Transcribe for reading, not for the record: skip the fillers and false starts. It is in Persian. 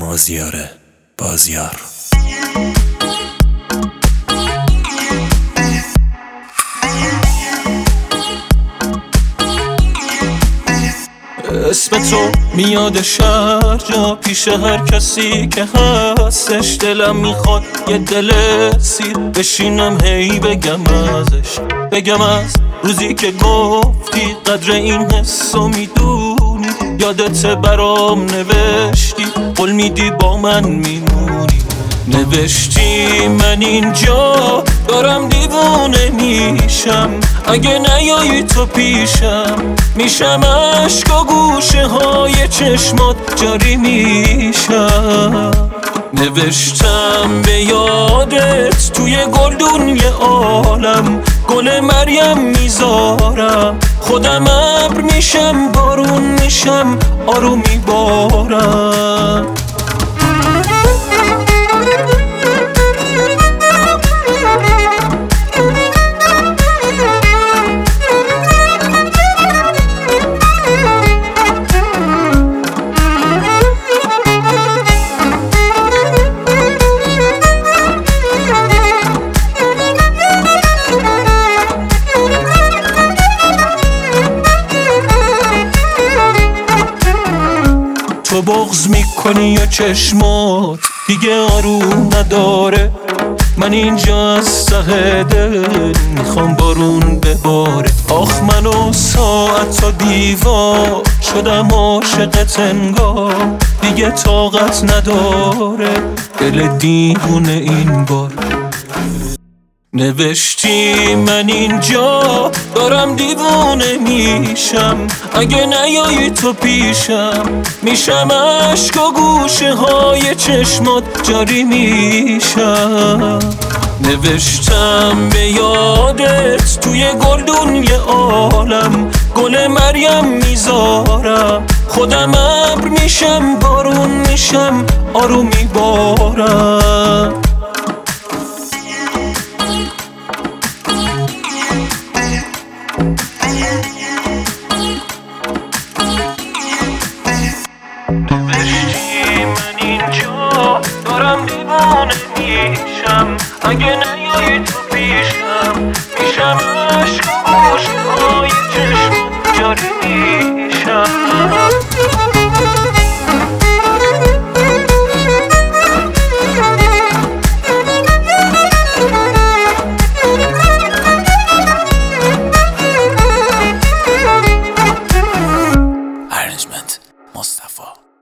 مازیار بازیار. اسم تو میاد شهر جا پیش هر کسی که هستش. دلم میخواد یه دل سیر بشینم هی بگم ازش، بگم از روزی که گفتی قدر این حسو میدونی. یادت برام نوشتی قول میدی با من میمونی. نوشتی من اینجا دارم دیوونه میشم، اگه نیایی تو پیشم میشم عشق و گوشه های چشمات جاری میشم. نوشتم به یادت توی گلدون یه عالم، گل مریم میذارم خودم ابر میشم بارون میشم آروم میبارم. تو بغض میکنی یا چشمات دیگه آروم نداره. من اینجا از ته دل میخوام بارون بباره. آخ منو ساعت تا دیوار شدم عاشقت انگار، دیگه طاقت نداره دل دیوونه این بار. نوشتی من اینجا دارم دیوونه میشم، اگه نیایی تو پیشم میشم عشق و گوشه های چشمات جاری میشم. نوشتم به یادت توی گلدون یه عالم، گل مریم میذارم خودم ابر میشم بارون میشم آروم میبارم. نوشتی من اینجا دارم دیوانه میشم، اگه نیایی تو پیشم میشم عشق و گوشه های چشم جاری میشم. Arrangement مصطفی.